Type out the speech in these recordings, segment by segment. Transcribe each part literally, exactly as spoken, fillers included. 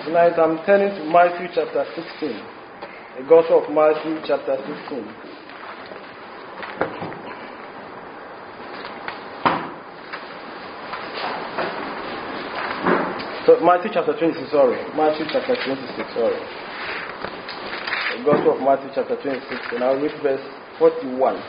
Tonight I'm turning to Matthew chapter sixteen. The Gospel of Matthew chapter sixteen. So Matthew chapter twenty-six, sorry. Matthew chapter twenty-six, sorry. The Gospel of Matthew chapter twenty-six, and I'll read verse forty-one.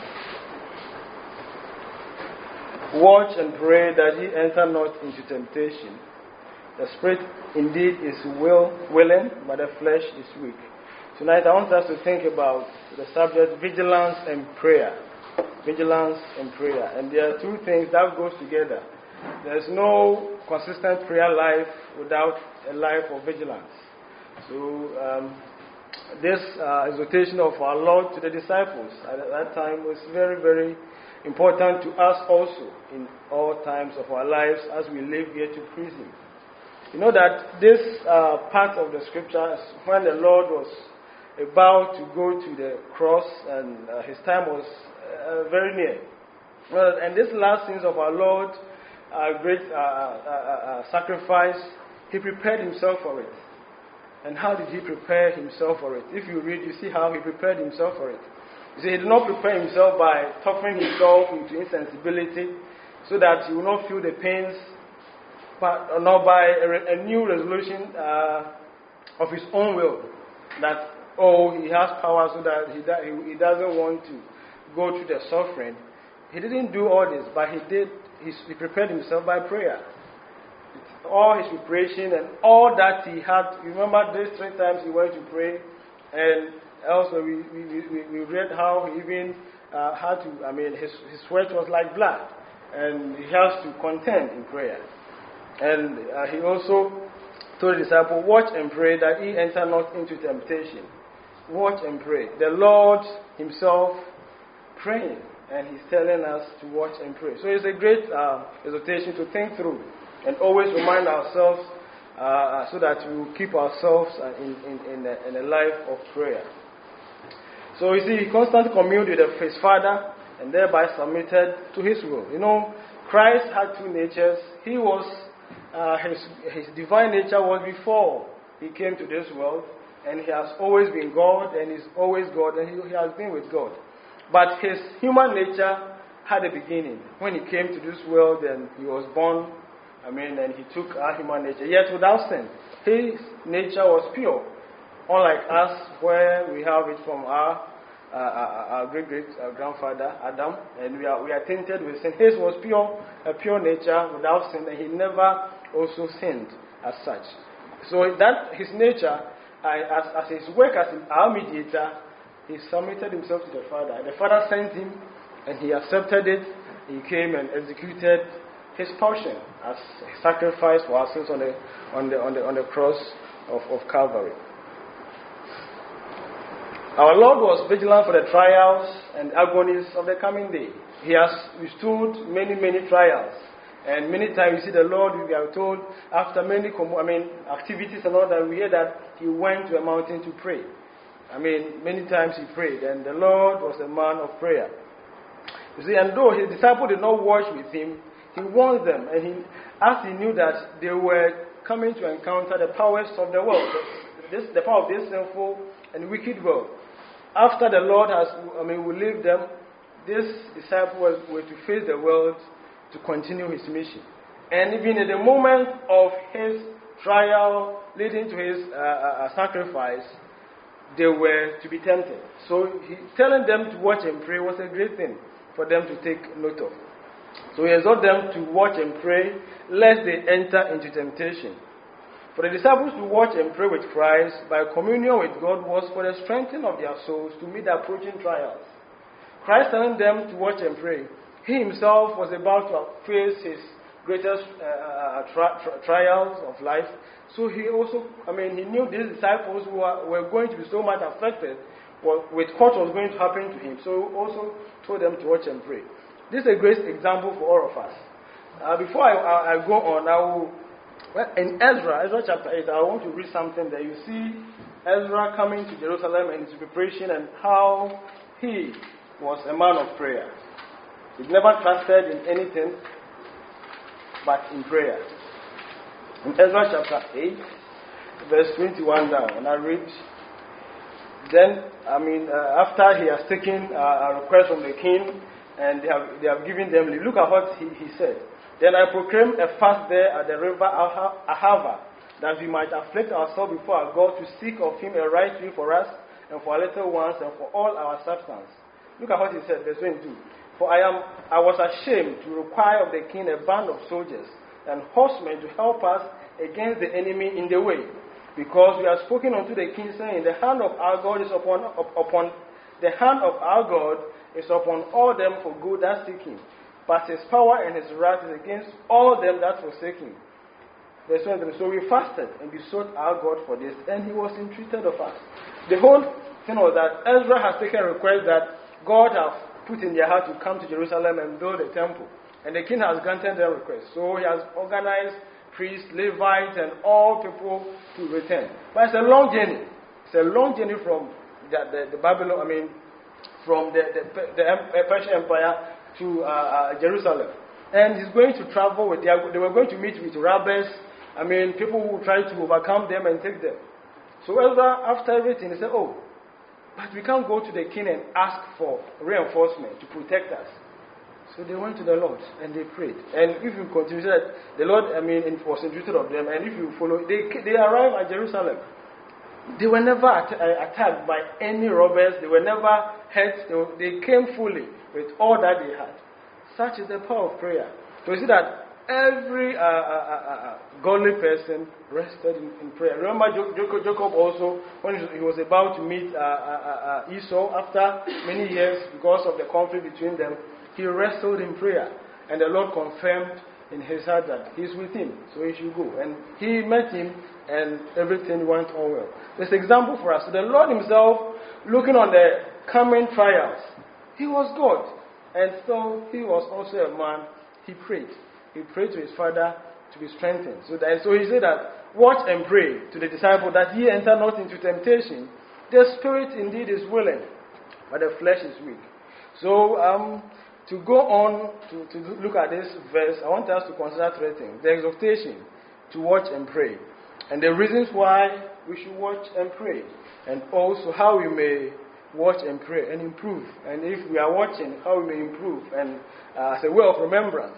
Watch and pray that ye enter not into temptation. The spirit indeed is will, willing, but the flesh is weak. Tonight I want us to think about the subject vigilance and prayer. Vigilance and prayer. And there are two things that goes together. There's no consistent prayer life without a life of vigilance. So um, this uh, exhortation of our Lord to the disciples at that time was very, very important to us also in all times of our lives as we live here to please Him. You know that this uh, part of the scripture, when the Lord was about to go to the cross and uh, His time was uh, very near. Well, and this last scenes of our Lord, uh, great uh, uh, uh, sacrifice, He prepared Himself for it. And how did He prepare Himself for it? If you read, you see how He prepared Himself for it. You see, He did not prepare Himself by toughening Himself into insensibility so that He will not feel the pains, but not by a, a new resolution uh, of His own will, that, oh, He has power so that he, he, he doesn't want to go through the suffering. He didn't do all this, but He did. He, he prepared Himself by prayer. All His preparation and all that He had. Remember, these three times He went to pray, and also we, we, we, we read how He even uh, had to, I mean, his, his sweat was like blood, and He has to contend in prayer. And uh, He also told the disciple, watch and pray that ye enter not into temptation. Watch and pray. The Lord Himself praying, and He's telling us to watch and pray. So it's a great uh, exhortation to think through and always remind ourselves uh, so that we will keep ourselves uh, in, in, in, a, in a life of prayer. So you see, He constantly communed with His Father and thereby submitted to His will. You know, Christ had two natures. He was Uh, his, his divine nature was before He came to this world, and He has always been God, and He's always God, and He, he has been with God. But His human nature had a beginning. When He came to this world, and He was born, I mean, and He took our human nature, yet without sin. His nature was pure, unlike us, where we have it from our Uh, our, our great great uh, grandfather Adam, and we are we are tainted with sin. His was pure, a pure nature without sin, and He never also sinned as such. So that His nature, uh, as as His work as our mediator, He submitted Himself to the Father. The Father sent Him, and He accepted it. He came and executed His portion as a sacrifice for our sins on the on the on the on the cross of, of Calvary. Our Lord was vigilant for the trials and agonies of the coming day. He has withstood many, many trials. And many times you see the Lord, we are told, after many I mean, activities and all that, we hear that He went to a mountain to pray. I mean, many times He prayed, and the Lord was a man of prayer. You see, and though His disciples did not watch with Him, He warned them, and he, as He knew that they were coming to encounter the powers of the world, this, the power of this sinful and wicked world. After the Lord has, I mean, will leave them, these disciples were to face the world to continue His mission. And even in the moment of His trial leading to His uh, uh, sacrifice, they were to be tempted. So he, telling them to watch and pray was a great thing for them to take note of. So He exhorted them to watch and pray lest they enter into temptation. For the disciples to watch and pray with Christ by communion with God was for the strengthening of their souls to meet the approaching trials. Christ telling them to watch and pray. He Himself was about to face His greatest uh, tri- tri- trials of life. So He also, I mean, He knew these disciples who are, were going to be so much affected with what was going to happen to Him. So He also told them to watch and pray. This is a great example for all of us. Uh, before I, I, I go on, I will... Well, in Ezra, Ezra chapter eight, I want to read something there. You see Ezra coming to Jerusalem and his preparation and how he was a man of prayer. He never trusted in anything but in prayer. In Ezra chapter eight, verse twenty-one down, and I read. Then, I mean, uh, after he has taken uh, a request from the king, and they have, they have given them leave, look at what he, he said. Then I proclaimed a fast there at the river Ahava, that we might afflict ourselves before our God to seek of him a right will for us, and for our little ones, and for all our substance. Look at what he said, verse twenty-two. For I am, I was ashamed to require of the king a band of soldiers and horsemen to help us against the enemy in the way, because we have spoken unto the king, saying, the hand of our God is upon, up, upon the hand of our God is upon all them for good that seek him, but his power and his wrath is against all them that forsake him. Verse twenty-three. So we fasted and besought our God for this, and he was entreated of us. The whole thing was that Ezra has taken a request that God has put in their heart to come to Jerusalem and build a temple. And the king has granted their request. So he has organized priests, Levites, and all people to return. But it's a long journey. It's a long journey from the, the, the Babylon, I mean, from the, the, the Persian Empire to uh, uh, Jerusalem. And he's going to travel with, they, are, they were going to meet with robbers, I mean, people who try to overcome them and take them. So Ezra, after everything, he said, oh, but we can't go to the king and ask for reinforcement to protect us. So they went to the Lord and they prayed. And if you continue that, the Lord, I mean, was entreated of them. And if you follow, they they arrived at Jerusalem. They were never at, uh, attacked by any robbers. They were never hurt. They, were, they came fully with all that they had. Such is the power of prayer. So you see that every uh, uh, uh, uh, godly person rested in, in prayer. Remember Jacob, Jacob also, when he was about to meet uh, uh, uh, Esau after many years because of the conflict between them, he wrestled in prayer. And the Lord confirmed in his heart that he's with him, so he should go. And he met him, and everything went on well. There's an example for us. So the Lord himself, looking on the coming trials, he was God. And so he was also a man. He prayed. He prayed to his father to be strengthened. So, that, so he said that, watch and pray to the disciple that ye enter not into temptation. The spirit indeed is willing, but the flesh is weak. So um, to go on to, to look at this verse, I want us to consider three things. The exhortation to watch and pray, and the reasons why we should watch and pray, and also how we may watch and pray and improve. And if we are watching, how we may improve, and uh, as a way of remembrance.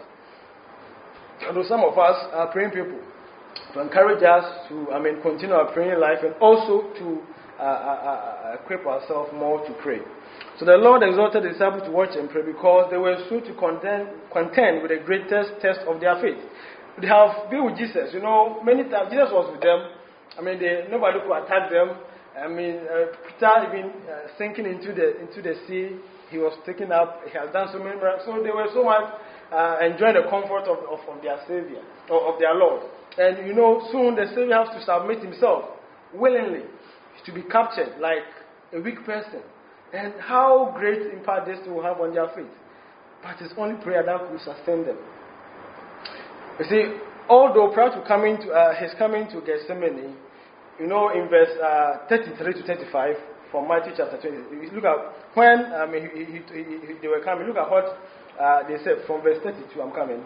Although some of us are praying people, to encourage us to, I mean, continue our praying life, and also to uh, uh, uh, equip ourselves more to pray. So the Lord exhorted the disciples to watch and pray because they were soon to contend, contend with the greatest test of their faith. They have been with Jesus. You know, many times Jesus was with them. I mean, they, nobody could attack them. I mean, uh, Peter even uh, sinking into the into the sea, he was taken up. He has done so many miracles. So they were so much uh, enjoying the comfort of, of, of their Savior, or of their Lord. And you know, soon the Savior has to submit himself willingly to be captured like a weak person. And how great impact this will have on their faith. But it's only prayer that will sustain them. You see, although prior to coming to uh, his coming to Gethsemane, you know, in verse uh, thirty-three to thirty-five from Matthew chapter twenty, you look at when I mean, he, he, he, he, they were coming. Look at what uh, they said from verse thirty-two. I'm coming.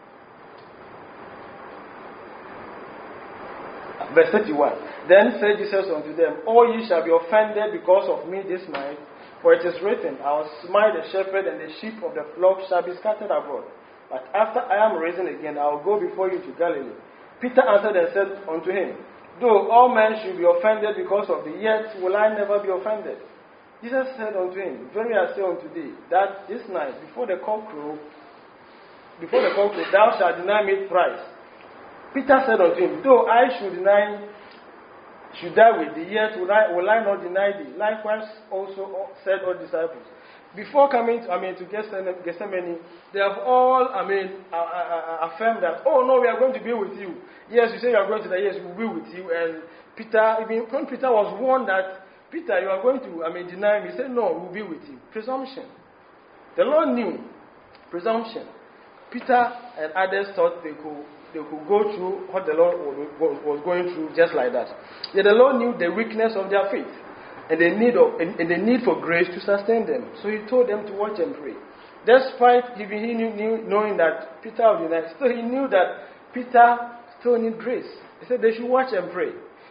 Verse thirty-one. Then said Jesus unto them, all ye shall be offended because of me this night. For it is written, I will smite the shepherd, and the sheep of the flock shall be scattered abroad. But after I am risen again, I will go before you to Galilee. Peter answered and said unto him, though all men should be offended because of thee, yet will I never be offended. Jesus said unto him, verily I say unto thee, that this night, before the cock crow, before the cock crow, thou shalt deny me thrice. Peter said unto him, though I should deny should die with thee, yet will I, will I not deny thee. Likewise also said all disciples. Before coming to, I mean, to Gethsemane, they have all, I mean, uh, uh, affirmed that, oh no, we are going to be with you. Yes, you say you are going to die, yes, we will be with you. And Peter, even when Peter was warned that, Peter, you are going to, I mean, deny me, he said, no, we will be with you. Presumption. The Lord knew. Presumption. Peter and others thought they could They could go through what the Lord was going through just like that. Yet the Lord knew the weakness of their faith and the need of and, and the need for grace to sustain them. So he told them to watch and pray. Despite even he knew, knew knowing that Peter would deny, still he knew that Peter still needed grace. He said they should watch and pray.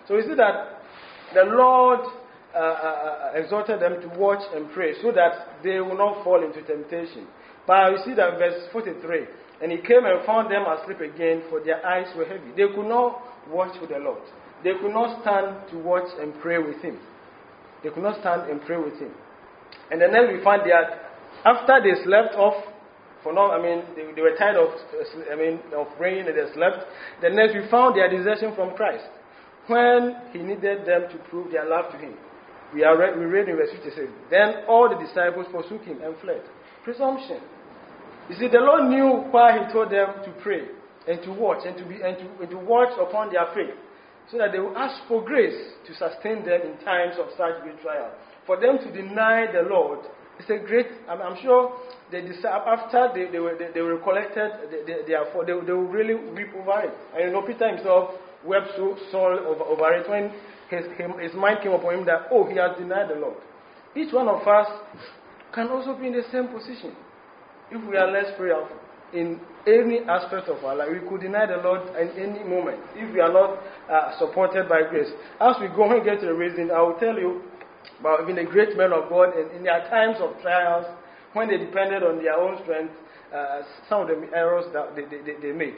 So we see that the Lord uh, uh, exhorted them to watch and pray so that they will not fall into temptation. But we see that verse forty-three, and he came and found them asleep again, for their eyes were heavy. They could not watch with the Lord. They could not stand to watch and pray with him. They could not stand and pray with him. And then we find that after they slept off, for now, I mean, they, they were tired of, I mean, of praying and they slept. The next, we found their desertion from Christ when he needed them to prove their love to him. We are read, we read in verse fifty-six. Then all the disciples forsook him and fled. Presumption. You see, the Lord knew why he told them to pray and to watch and to be and to, and to watch upon their faith, so that they will ask for grace to sustain them in times of such great trial. For them to deny the Lord, it's a great. I'm, I'm sure they decided, after they, they were they, they were collected, they, they, they, are, they, they will really weep over it. And you know, Peter himself wept so sore over, over it when his, him, his mind came upon him that, oh, he has denied the Lord. Each one of us can also be in the same position if we are less prayerful. In any aspect of our life, we could deny the Lord at any moment if we are not uh, supported by grace. As we go and get to the reason, I will tell you about even the great men of God and in their times of trials, when they depended on their own strength, uh, some of the errors that they, they, they made.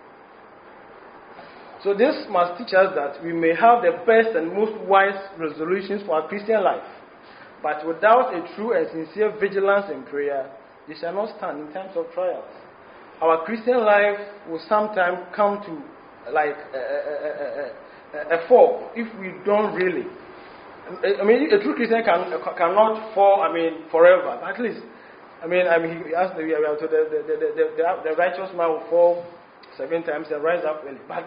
So this must teach us that we may have the best and most wise resolutions for our Christian life, but without a true and sincere vigilance in prayer, they shall not stand in times of trials. Our Christian life will sometimes come to like a, a, a, a, a fall if we don't really. I mean, a true Christian can, cannot fall, I mean, forever. At least, I mean, I mean, he asked the, the, the, the, the, the righteous man will fall seven times and rise up early. But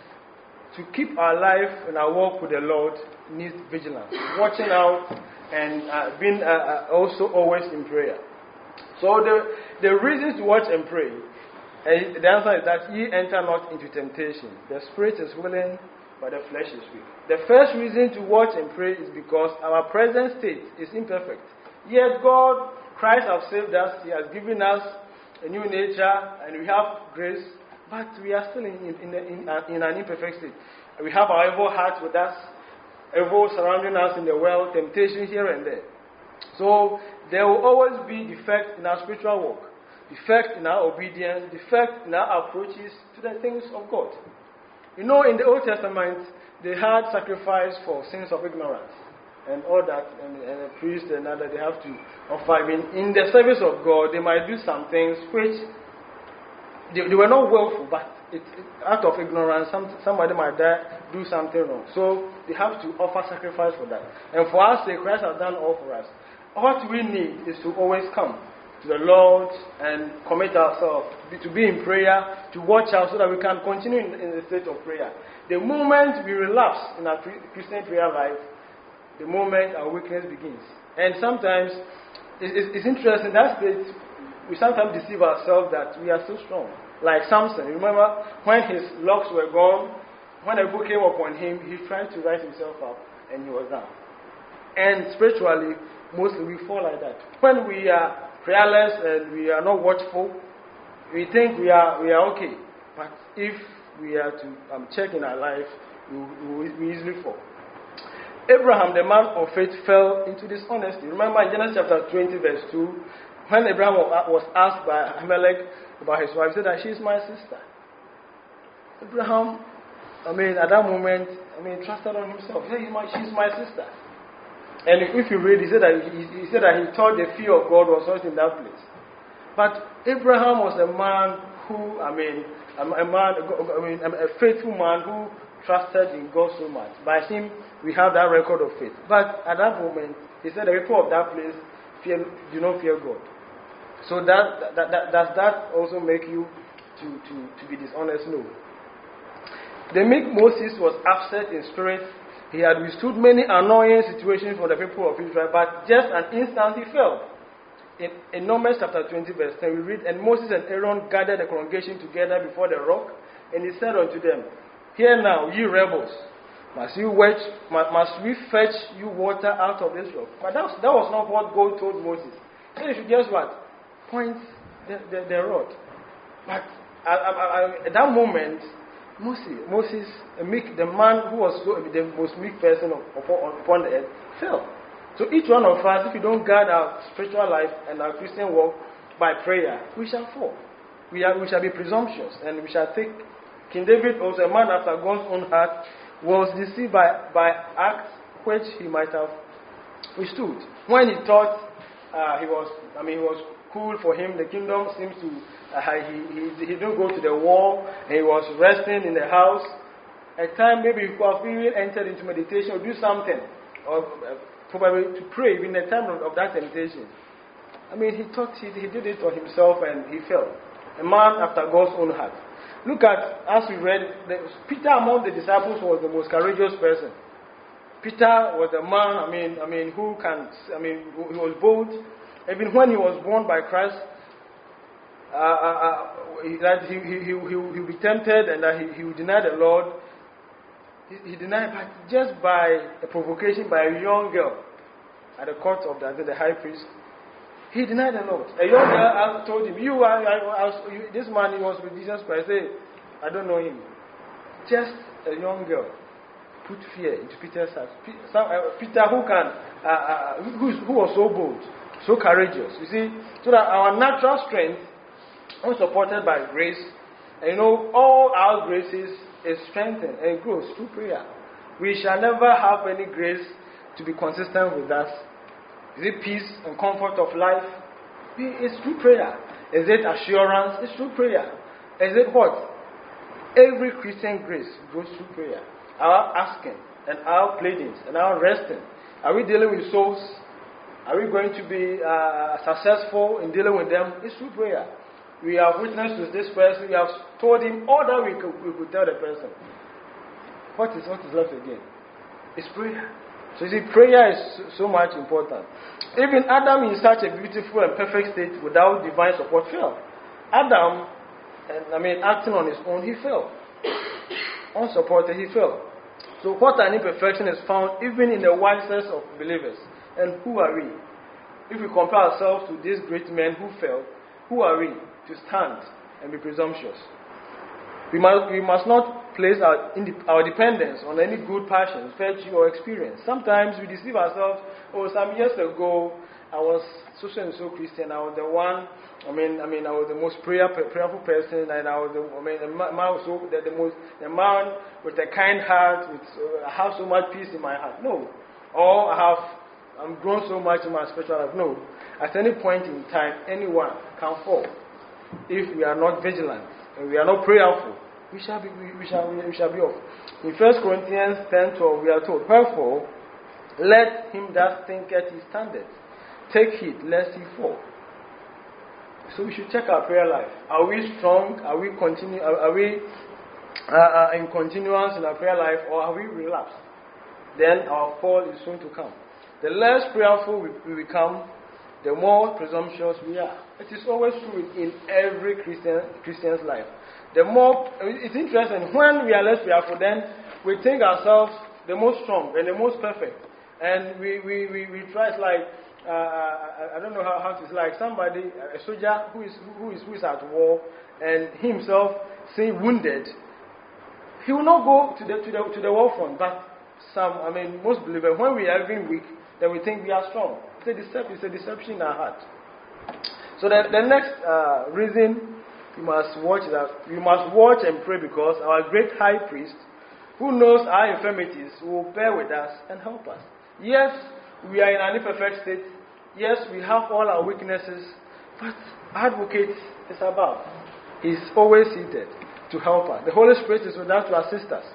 to keep our life and our walk with the Lord needs vigilance, watching out, and uh, being uh, uh, also always in prayer. So the the reasons to watch and pray, uh, the answer is that ye enter not into temptation. The spirit is willing, but the flesh is weak. The first reason to watch and pray is because our present state is imperfect. Yet God, Christ has saved us. He has given us a new nature, and we have grace. But we are still in, in, in, in an imperfect state. We have our evil heart with us, evil surrounding us in the world, temptation here and there. So there will always be defect in our spiritual walk, defect in our obedience, defect in our approaches to the things of God. You know, in the Old Testament, they had sacrifice for sins of ignorance and all that, and, and a priest and other, they have to offer. I mean, in the service of God, they might do some things which they, they were not willful, but it, it, out of ignorance, some, somebody might die, do something wrong. So they have to offer sacrifice for that. And for us, Christ has done all for us. What we need is to always come to the Lord and commit ourselves to be in prayer, to watch out so that we can continue in, in the state of prayer. The moment we relapse in our Christian prayer life, the moment our weakness begins. And sometimes it's, it's interesting that state, we sometimes deceive ourselves that we are so strong. Like Samson, remember when his locks were gone, when a book came upon him, he tried to rise himself up and he was down. And spiritually, mostly we fall like that. When we are prayerless and we are not watchful, we think we are we are okay. But if we are to um, check in our life, we, we, we easily fall. Abraham, the man of faith, fell into dishonesty. Remember in Genesis chapter twenty, verse two, when Abraham was asked by Abimelech about his wife, he said that she is my sister. Abraham, I mean, at that moment, I mean, trusted on himself. He said, she's my sister. And if you read, he said that he, he said that he thought the fear of God was not in that place. But Abraham was a man who, I mean, a, a man, I mean, a faithful man who trusted in God so much. By him, we have that record of faith. But at that moment, he said the people of that place fear, do not fear God. So that, that, that does that also make you to, to, to be dishonest? No. The meek Moses was upset in spirit. He had withstood many annoying situations for the people of Israel, but just an instant he fell. In, in Numbers chapter twenty, verse ten, we read, and Moses and Aaron gathered the congregation together before the rock, and he said unto them, hear now, ye rebels, must, you wedge, must we fetch you water out of this rock? But that was, that was not what God told Moses. So you should just what? Point the, the, the rod. But I, I, I, at that moment, Moses, Moses, a meek, the man who was so, the most meek person of, of, upon the earth, fell. So each one of us, if we don't guard our spiritual life and our Christian walk by prayer, we shall fall. We, are, we shall be presumptuous, and we shall take. King David, also a man after God's own heart, was deceived by, by acts which he might have withstood. When he thought uh, he was, I mean, he was cool for him, the kingdom seems to, uh, he, he, he didn't go to the war, and he was resting in the house. At time, maybe he could have even entered into meditation or do something, or uh, probably to pray in the time of, of that temptation. I mean, he thought he, he did it for himself and he fell. A man after God's own heart. Look at, as we read, the, Peter among the disciples was the most courageous person. Peter was a man, I mean, I mean, who can, I mean, who, he was bold. Even when he was born by Christ, uh, uh, uh, that he, he, he, he would be tempted and that he, he would deny the Lord. He, he denied, but just by a provocation by a young girl at the court of the, the high priest, he denied the Lord. A young girl told him, "You are, I, I, you, this man, he was with Jesus Christ." Say, "I don't know him." Just a young girl put fear into Peter's heart. Peter, who can, uh, uh, who, who was so bold, so courageous. You see, so that our natural strength, when supported by grace, and you know, all our graces is strengthened and grows through prayer. We shall never have any grace to be consistent with us. Is it peace and comfort of life? It's through prayer. Is it assurance? It's through prayer. Is it what? Every Christian grace goes through prayer. Our asking and our pleadings and our resting. Are we dealing with souls? Are we going to be uh, successful in dealing with them? It's through prayer. We have witnessed to this person. We have told him all that we could, we could tell the person. What is, what is left again? It's prayer. So you see, prayer is so much important. Even Adam in such a beautiful and perfect state without divine support fell. Adam, and, I mean, acting on his own, he fell. Unsupported, he fell. So what an imperfection is found even in the wisest of believers. And who are we? If we compare ourselves to these great men who fell, who are we to stand and be presumptuous? We must, we must not place our, our dependence on any good passions, virtue, or experience. Sometimes we deceive ourselves. Oh, some years ago, I was so and so Christian. I was the one. I mean, I mean, I was the most prayer, prayerful person, and I was the. I mean, the man was so the, the most. The man with a kind heart. With, uh, I have so much peace in my heart. No, or I have. I'm grown so much in my spiritual life. No, at any point in time, anyone can fall if we are not vigilant and we are not prayerful. We shall be, we, we shall, we shall be off. In First Corinthians ten twelve, we are told, "Wherefore, let him that thinketh he standeth take heed lest he fall." So we should check our prayer life. Are we strong? Are we continue? Are, are we uh, uh, in continuance in our prayer life, or are we relapsed? Then our fall is soon to come. The less prayerful we, we become, the more presumptuous we are. It is always true in every Christian Christian's life. The more, it's interesting, when we are less prayerful, then we think ourselves the most strong and the most perfect. And we, we, we, we try, it's like, uh, I, I don't know how, how to, it's like somebody, a soldier who is, who is, who is at war, and himself, say, wounded, he will not go to the, to the, to the war front. But some, I mean, most believers, when we are even weak, then we think we are strong. It's a, decep- it's a deception in our heart. So the, the next uh, reason you must watch that you must watch and pray, because our great high priest, who knows our infirmities, will bear with us and help us. Yes, we are in an imperfect state. Yes, we have all our weaknesses, but advocate is above. He's always seated to help us. The Holy Spirit is with us to assist us.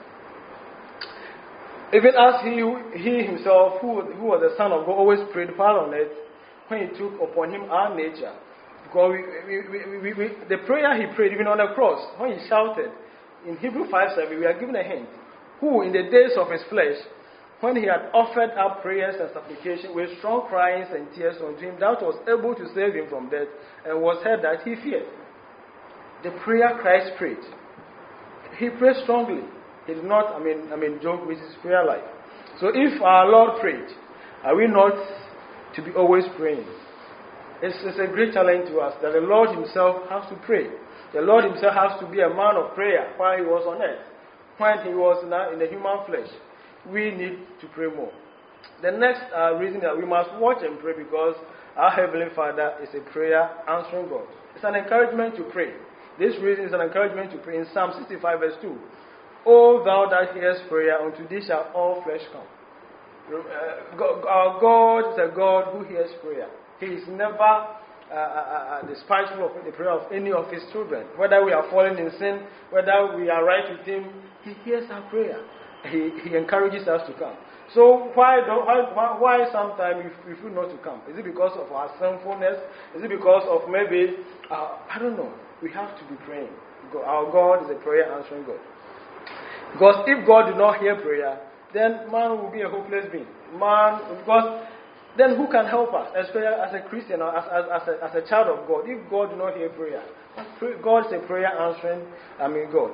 Even as he, he himself, who, who was the Son of God, always prayed while on earth, when he took upon him our nature. Because we, we, we, we, the prayer he prayed even on the cross, when he shouted, in Hebrews five seven, we are given a hint. Who in the days of his flesh, when he had offered up prayers and supplication with strong cryings and tears unto him, that was able to save him from death, and was heard that he feared. The prayer Christ prayed, he prayed strongly. He did not, I mean, I mean, joke with his prayer life. So if our Lord prayed, are we not to be always praying? It's, it's a great challenge to us that the Lord himself has to pray. The Lord himself has to be a man of prayer while he was on earth. when he was now in the human flesh. We need to pray more. The next uh, reason that we must watch and pray because our Heavenly Father is a prayer answering God. It's an encouragement to pray. This reason is an encouragement to pray in Psalm sixty-five verse two. O thou that hearest prayer, unto thee shall all flesh come. Uh, our God is a God who hears prayer. He is never uh, uh, uh, despiteful of the prayer of any of his children. Whether we are falling in sin, whether we are right with him, he hears our prayer. He, he encourages us to come. So why don't, why, why sometimes we, we feel not to come? Is it because of our sinfulness? Is it because of maybe, uh, I don't know. We have to be praying. Our God is a prayer answering God. Because if God did not hear prayer, then man will be a hopeless being. Man, because then who can help us, especially as a Christian or as, as, as, a, as a child of God? If God did not hear prayer, God is a prayer answering, I mean God.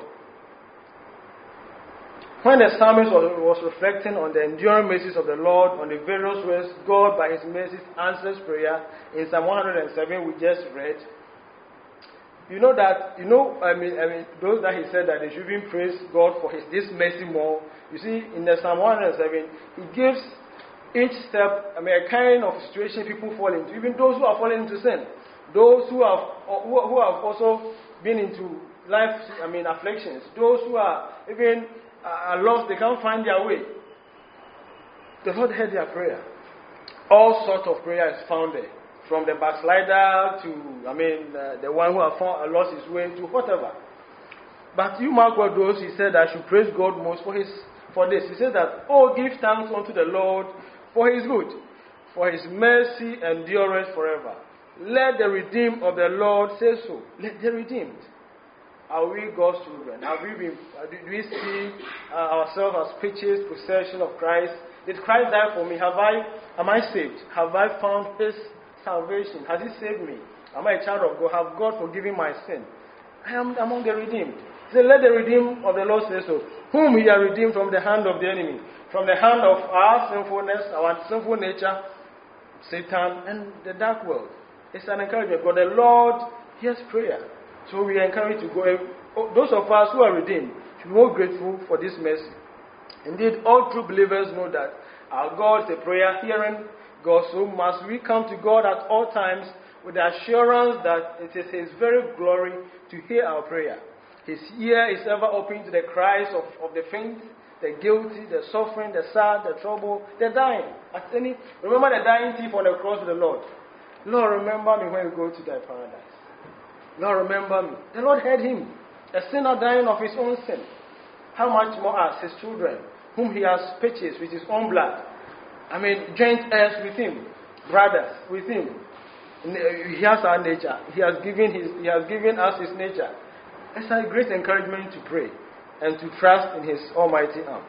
When the psalmist was, was reflecting on the enduring mercies of the Lord, on the various ways God by his mercies answers prayer, in Psalm one hundred seven we just read, you know that, you know, I mean, I mean, those that he said that they should even praise God for his this mercy more. You see, in the Psalm one hundred seven, he gives each step, I mean, a kind of situation people fall into, even those who are falling into sin, those who have who, who have also been into life, I mean, afflictions, those who are even are lost, they can't find their way. The Lord heard their prayer. All sorts of prayer is found there. From the backslider to, I mean, uh, the one who has found, uh, lost his way to whatever. But you mark what those, he said, I should praise God most for his for this. He said that, oh, give thanks unto the Lord for his good, for his mercy endureth forever. Let the redeemed of the Lord say so. Let the redeemed. Are we God's children? Have we been, do we see uh, ourselves as purchased possession of Christ? Did Christ die for me? Have I, am I saved? Have I found his salvation? Has he saved me? Am I a child of God? Have God forgiven my sin? I am among the redeemed. He said, let the redeemed of the Lord say so. Whom he has redeemed from the hand of the enemy, from the hand of our sinfulness, our sinful nature, Satan, and the dark world. It's an encouragement. But the Lord hears prayer. So we are encouraged to go. Those of us who are redeemed should be more grateful for this mercy. Indeed, all true believers know that our God is a prayer hearing God. So must we come to God at all times with the assurance that it is his very glory to hear our prayer. His ear is ever open to the cries of, of the faint, the guilty, the suffering, the sad, the trouble, the dying. At any, remember the dying thief on the cross of the Lord. Lord, remember me when you go to thy paradise. Lord, remember me. The Lord heard him, a sinner dying of his own sin. How much more us, his children, whom he has purchased with his own blood. I mean, joint heirs with him, brothers with him. He has our nature. He has given his. He has given us his nature. It's a great encouragement to pray and to trust in his almighty arm.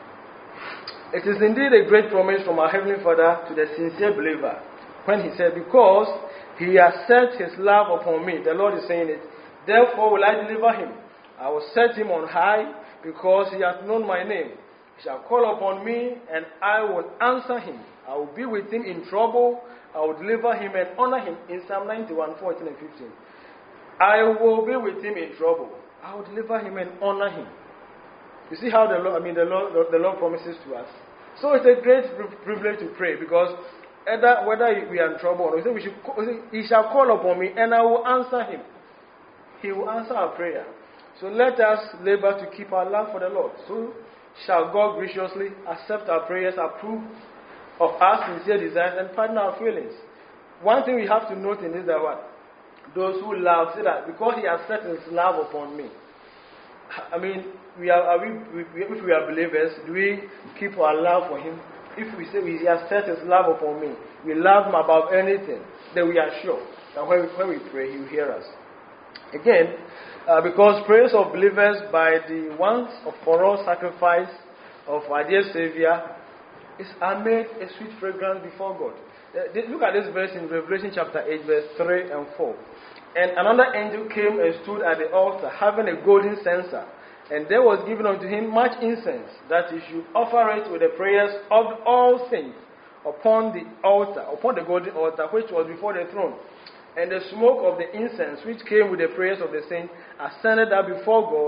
It is indeed a great promise from our Heavenly Father to the sincere believer when he said, because he has set his love upon me. The Lord is saying it. Therefore will I deliver him. I will set him on high because he hath known my name. He shall call upon me and I will answer him. I will be with him in trouble. I will deliver him and honor him. In Psalm ninety-one, fourteen and fifteen. I will be with him in trouble. I will deliver him and honor him. You see how the Lord, I mean, the Lord, the Lord promises to us. So it's a great privilege to pray because either, whether we are in trouble or not, we should, he shall call upon me and I will answer him. He will answer our prayer. So let us labor to keep our love for the Lord. So shall God graciously accept our prayers, approve of our sincere desires, and pardon our failings. One thing we have to note in this is that what? Those who love, say that because he has set his love upon me. I mean, we are, are we, we, if we are believers, do we keep our love for him? If we say he has set his love upon me, we love him above anything, then we are sure that when we, when we pray, he will hear us. Again, uh, because prayers of believers by the once for all sacrifice of our dear Savior is are made a sweet fragrance before God. Uh, look at this verse in Revelation chapter eight, verse three and four. And another angel came and stood at the altar, having a golden censer. And there was given unto him much incense, that he should offer it with the prayers of all saints upon the altar, upon the golden altar, which was before the throne. And the smoke of the incense, which came with the prayers of the saints, ascended up before God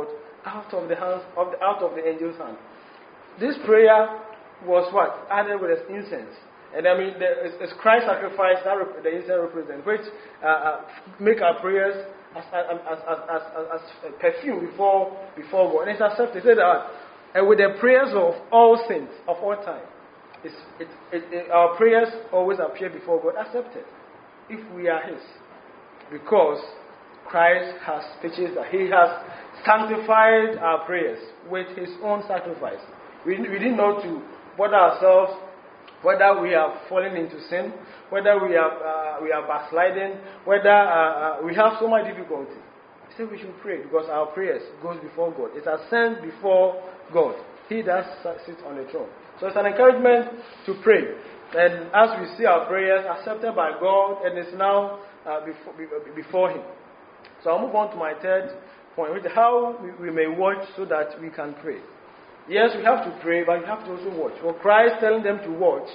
out of the hands of the, out of the angel's hand. This prayer was what? Added with his incense. And I mean, there is, is Christ's sacrifice that rep, the incense represents, which uh, uh, make our prayers as, as, as, as, as, as, as perfume before, before God. And it's accepted. He said that, and with the prayers of all saints of all time, it's, it, it, it, our prayers always appear before God accepted, if we are His. Because Christ has purchased that. He has sanctified our prayers with His own sacrifice. We, we didn't know to bother ourselves whether we have fallen into sin, whether we have uh, we are backsliding, whether uh, uh, we have so much difficulty. He said we should pray because our prayers goes before God. It's ascend before God. He does sit on the throne. So it's an encouragement to pray. And as we see our prayers accepted by God, and it's now uh, before, before Him. So I'll move on to my third point, which is how we, we may watch so that we can pray. Yes, we have to pray, but you have to also watch. For Christ telling them to watch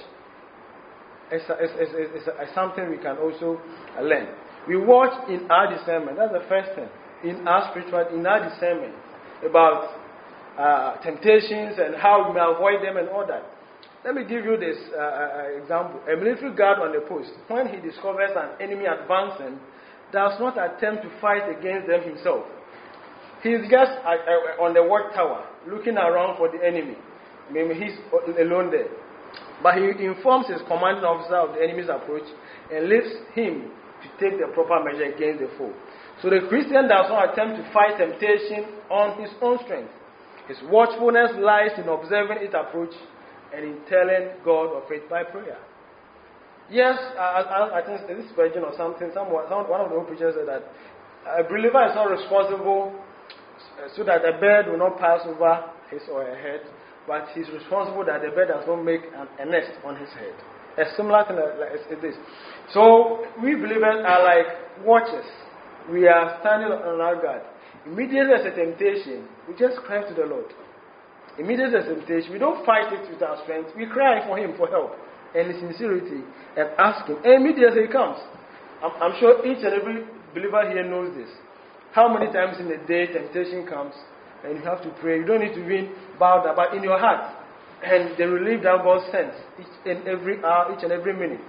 is, is, is, is, is something we can also learn. We watch in our discernment. That's the first thing. In our spiritual, in our discernment about uh, temptations and how we may avoid them and all that. Let me give you this uh, uh, example. A military guard on the post, when he discovers an enemy advancing, does not attempt to fight against them himself. He is just uh, uh, on the watchtower, looking around for the enemy. Maybe he's alone there. But he informs his commanding officer of the enemy's approach and leaves him to take the proper measure against the foe. So the Christian does not attempt to fight temptation on his own strength. His watchfulness lies in observing its approach and in telling God of it by prayer. Yes, I, I, I think this Spurgeon or something, someone, one of the old preachers said that a believer is not responsible so that the bird will not pass over his or her head, but he's responsible that the bird does not make an, a nest on his head. A similar thing like this. So we believers are like watchers. We are standing on our guard. Immediately there's a temptation, we just cry to the Lord. Immediately there's a temptation, we don't fight it with our strength. We cry for Him for help and in sincerity and ask Him. And immediately He comes. I'm, I'm sure each and every believer here knows this. How many times in a day temptation comes and you have to pray. You don't need to even bow down, but in your heart. And the relief that God sends each and every hour, each and every minute.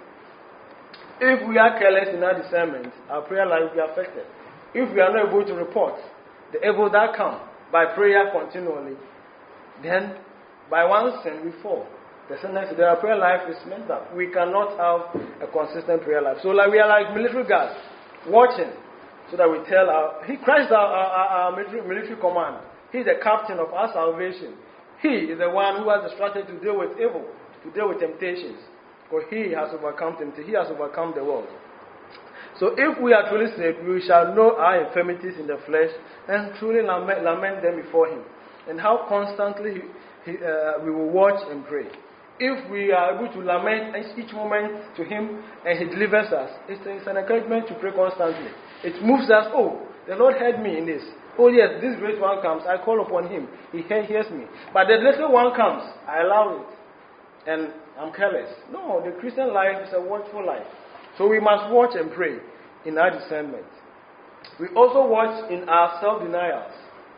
If we are careless in our discernment, our prayer life will be affected. If we are not able to report the evil that come by prayer continually, then by one sin we fall. The sentence that our prayer life is messed up. We cannot have a consistent prayer life. So like we are like military guards, watching. So that we tell our, he Christ our, our, our military, military command. He is the captain of our salvation. He is the one who has the strategy to deal with evil, to deal with temptations. Because He has overcome temptation. He has overcome the world. So if we are truly saved, we shall know our infirmities in the flesh and truly lament, lament them before Him. And how constantly he, he, uh, we will watch and pray. If we are able to lament each moment to Him and He delivers us, it's, it's an encouragement to pray constantly. It moves us, oh, the Lord heard me in this. Oh yes, this great one comes, I call upon Him, He hears me. But the little one comes, I allow it, and I'm careless. No, the Christian life is a watchful life. So we must watch and pray in our discernment. We also watch in our self-denials.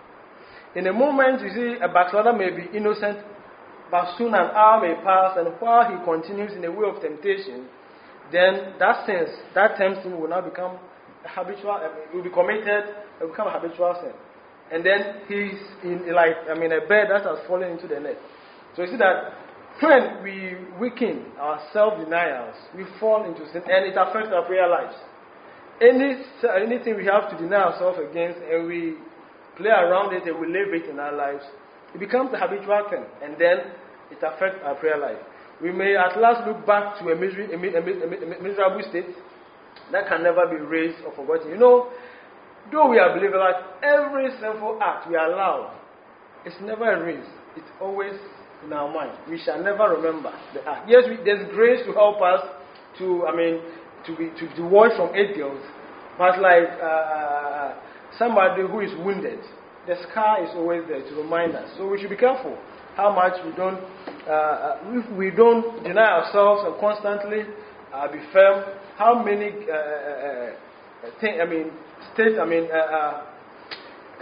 In a moment, you see, a backslider may be innocent, but soon an hour may pass, and while he continues in the way of temptation, then that sense, that tempting will now become a habitual, it will be committed, it will become a habitual sin. And then he's in, like, I mean, a bird that has fallen into the net. So you see that when we weaken our self-denials, we fall into sin, and it affects our prayer lives. Any, anything we have to deny ourselves against, and we play around it, and we live it in our lives, it becomes a habitual thing, and then it affects our prayer life. We may at last look back to a, misery, a, a, a, a miserable state that can never be raised or forgotten. You know, though we are believers, like every sinful act we allow, it's never erased. It's always in our mind. We shall never remember the act. Yes, we, there's grace to help us to, I mean, to be to, to watch from eight guilt. But like uh, somebody who is wounded, the scar is always there to remind us. So we should be careful how much we don't, uh, if we don't deny ourselves and constantly uh, be firm. How many uh, uh, thing, I mean, states, I mean, uh, uh,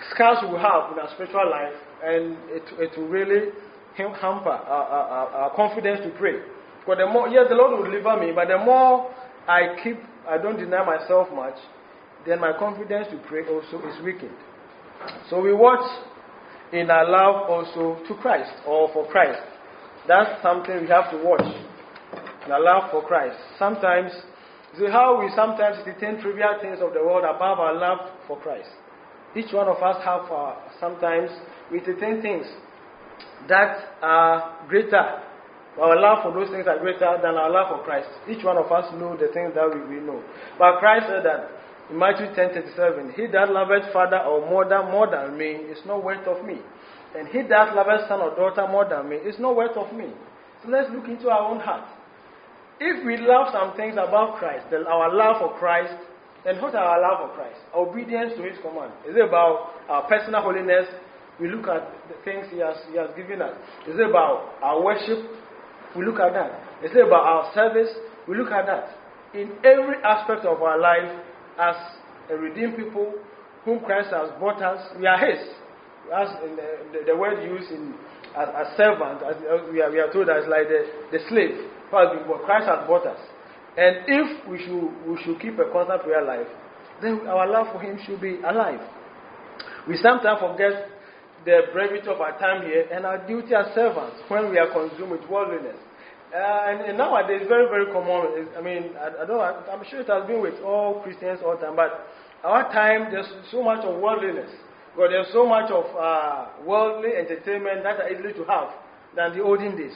scars we have in our spiritual life, and it, it will really hamper our, our, our confidence to pray. Because the more, yes, the Lord will deliver me, but the more I keep, I don't deny myself much, then my confidence to pray also is weakened. So we watch in our love also to Christ, or for Christ. That's something we have to watch. In our love for Christ. Sometimes, see how we sometimes entertain trivial things of the world above our love for Christ. Each one of us have uh, sometimes we entertain things that are greater. Our love for those things are greater than our love for Christ. Each one of us know the things that we, we know. But Christ said that in Matthew ten thirty-seven, he that loveth father or mother more than me is not worth of me. And he that loveth son or daughter more than me is not worth of me. So let's look into our own heart. If we love some things about Christ, then our love for Christ, then what are our love for Christ? Our obedience to his command. Is it about our personal holiness? We look at the things he has, he has given us. Is it about our worship? We look at that. Is it about our service? We look at that. In every aspect of our life, as a redeemed people whom Christ has bought us, we are his. As in the, the, the word used in as, as servant, as we are, we are told as like the, the slave. But Christ has bought us. And if we should, we should keep a constant prayer life, then our love for him should be alive. We sometimes forget the brevity of our time here and our duty as servants when we are consumed with worldliness. Uh, and, and nowadays, very, very common. I mean, I, I don't. I'm sure it has been with all Christians all the time. But our time, there's so much of worldliness. Because there's so much of uh, worldly entertainment that are easily to have than the olden days.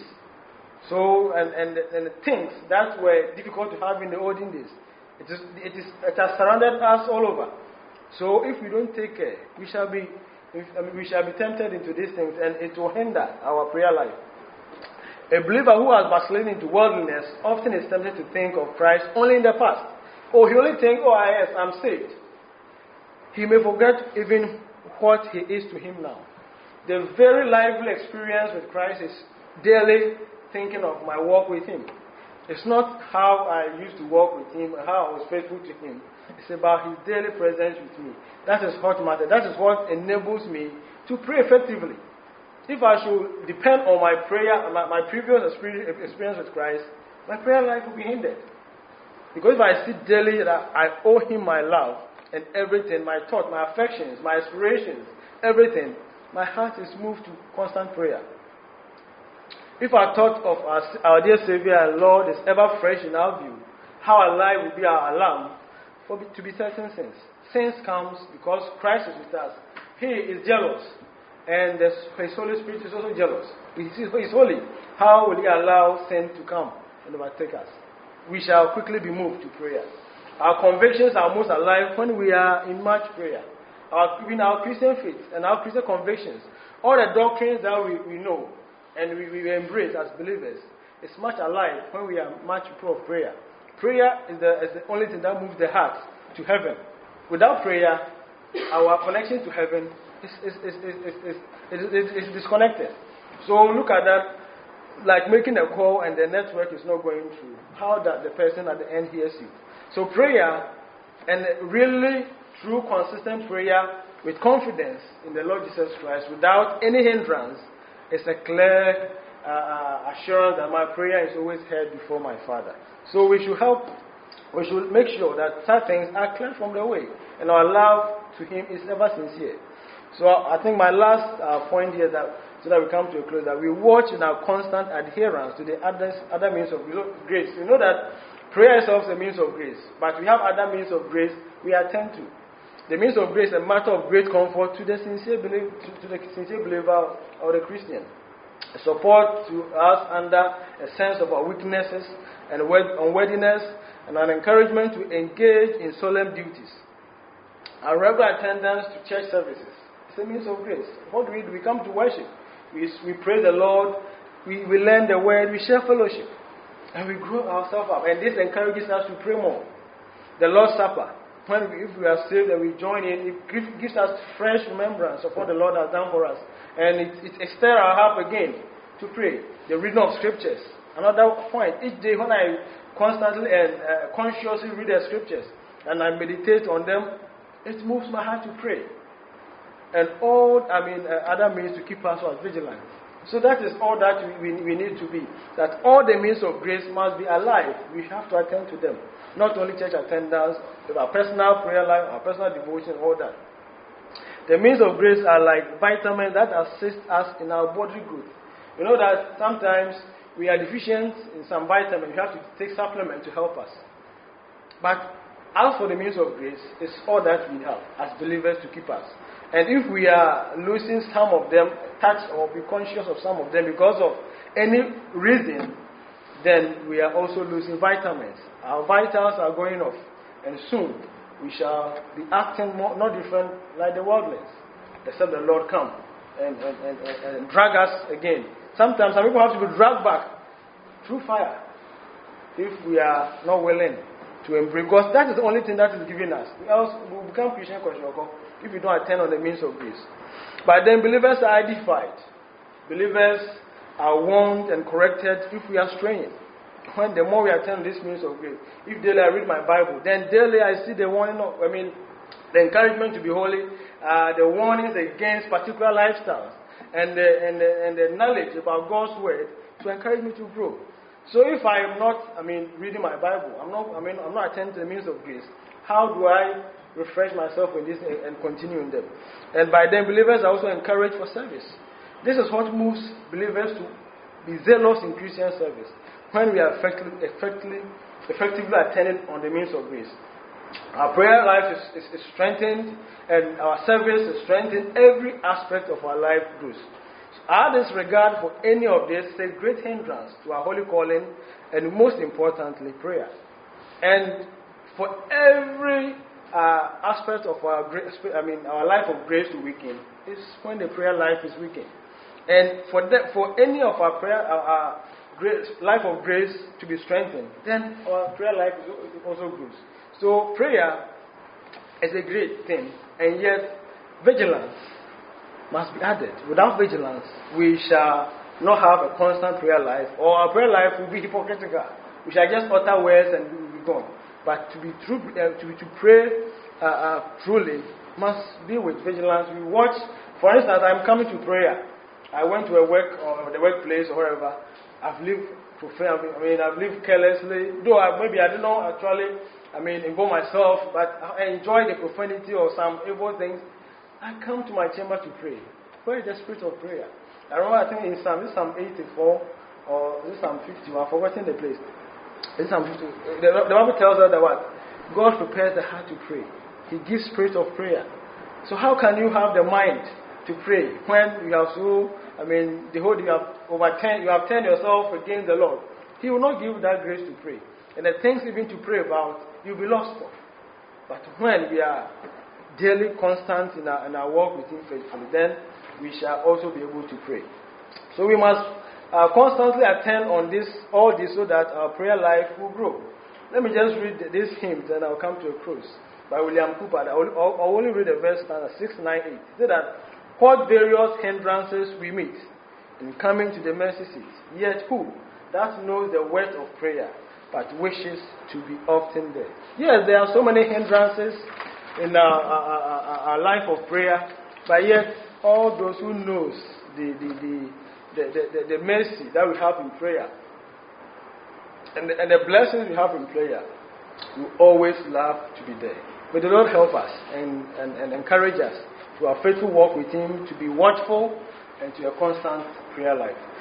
So, and, and, and the things that were difficult to have in the olden days, it, is, it, is, it has surrounded us all over. So, if we don't take care, we shall be, if, I mean, we shall be tempted into these things, and it will hinder our prayer life. A believer who has vacillated into worldliness often is tempted to think of Christ only in the past. Oh, he only thinks, oh, yes, I'm saved. He may forget even what he is to him now. The very lively experience with Christ is daily thinking of my walk with him. It's not how I used to walk with him, how I was faithful to him. It's about his daily presence with me. That is what matters. That is what enables me to pray effectively. If I should depend on my prayer, my, my previous experience with Christ, my prayer life will be hindered. Because if I see daily that I owe him my love and everything, my thought, my affections, my aspirations, everything, my heart is moved to constant prayer. If our thought of our, our dear Savior and Lord is ever fresh in our view, how alive will be our alarm for to be certain sins. Sins comes because Christ is with us. He is jealous. And the, his Holy Spirit is also jealous. He is holy. How will he allow sin to come and overtake us? We shall quickly be moved to prayer. Our convictions are most alive when we are in much prayer. Our, in our Christian faith and our Christian convictions, all the doctrines that we, we know and we, we embrace as believers, is much alive when we are much full of prayer. Prayer is the, is the only thing that moves the heart to heaven. Without prayer, our connection to heaven is, is, is, is, is, is, is, is disconnected. So look at that, like making a call and the network is not going through. How that the person at the end hears you. So prayer, and really true consistent prayer with confidence in the Lord Jesus Christ without any hindrance, is a clear uh, assurance that my prayer is always heard before my Father. So we should help, we should make sure that such things are clear from the way, and our love to him is ever sincere. So I think my last uh, point here, that so that we come to a close, that we watch in our constant adherence to the others, other means of grace. We know that prayer itself is a means of grace, but we have other means of grace we attend to. The means of grace is a matter of great comfort to the sincere believer, to, to the sincere believer or the Christian. A support to us under a sense of our weaknesses and unworthiness, and an encouragement to engage in solemn duties. Our regular attendance to church services is a means of grace. What do we do? We come to worship. We, we pray the Lord. We, we learn the word. We share fellowship. And we grow ourselves up. And this encourages us to pray more. The Lord's Supper. When we, if we are saved and we join in, it gives, gives us fresh remembrance of what the Lord has done for us. And it, it extends our heart again to pray. The reading of scriptures. Another point. Each day when I constantly and uh, consciously read the scriptures and I meditate on them, it moves my heart to pray. and all, I mean, uh, other means to keep us vigilant. So that is all that we, we, we need to be. That all the means of grace must be alive. We have to attend to them. Not only church attendance, but our personal prayer life, our personal devotion, all that. The means of grace are like vitamins that assist us in our body growth. You know that sometimes we are deficient in some vitamins. We have to take supplements to help us. But as for the means of grace, it's all that we have as believers to keep us. And if we are losing some of them, touch or be conscious of some of them because of any reason, then we are also losing vitamins. Our vitals are going off. And soon we shall be acting more, not different like the worldlings, except the Lord come and, and, and, and, and drag us again. Sometimes some people have to be dragged back through fire if we are not willing to embrace. Because that is the only thing that is given us. Else we will become Christian if we don't attend on the means of grace. But then believers are edified. Believers are warned and corrected if we are straying. When the more we attend this means of grace, if daily I read my Bible, then daily I see the warning of, I mean, the encouragement to be holy, uh, the warnings against particular lifestyles, and the, and, the, and the knowledge about God's word to encourage me to grow. So if I am not, I mean, reading my Bible, I'm not, I mean, I'm not attending to the means of grace, how do I refresh myself with this and, and continue in them? And by then, believers are also encouraged for service. This is what moves believers to be zealous in Christian service. When we are effectively, effectively, effectively attending on the means of grace, our prayer life is, is, is strengthened, and our service is strengthened. Every aspect of our life grows. So our disregard for any of this is a great hindrance to our holy calling, and most importantly, prayer. And for every uh, aspect of our grace, I mean, our life of grace to weaken, is when the prayer life is weakened. And for that, for any of our prayer, our, our grace, life of grace to be strengthened, then our prayer life also grows. So prayer is a great thing, and yet vigilance must be added. Without vigilance, we shall not have a constant prayer life, or our prayer life will be hypocritical. We shall just utter words and we will be gone. But to be true, uh, to, to pray uh, uh, truly must be with vigilance. We watch. For instance, I'm coming to prayer. I went to a work or the workplace or wherever. I've lived profanely. I mean, I've lived carelessly. Though I, maybe I did not actually, I mean, involve myself, but I enjoy the profanity or some evil things. I come to my chamber to pray. Where is the spirit of prayer? I remember, I think in Psalm, this Psalm eighty-four or this Psalm fifty. I've forgotten the place. This Psalm fifty. The, the Bible tells us that what? God prepares the heart to pray. He gives spirit of prayer. So how can you have the mind to pray when you have so, I mean, the whole you have overturned, you have turned yourself against the Lord? He will not give you that grace to pray. And the things even to pray about, you'll be lost for. But when we are daily constant in our, in our walk with Him faithfully, then we shall also be able to pray. So we must uh, constantly attend on this, all this, so that our prayer life will grow. Let me just read this hymn, then I'll come to a close. By William Cooper. I will, I'll only read the verse six nine eight. It says that what various hindrances we meet in coming to the mercy seat, yet who that knows the worth of prayer, but wishes to be often there. Yes, there are so many hindrances in our, our, our, our life of prayer, but yet all those who knows the the, the, the, the, the mercy that we have in prayer and the, and the blessings we have in prayer, we always love to be there. May the Lord help us and, and, and encourage us to our faithful walk with Him, to be watchful and to a constant prayer life.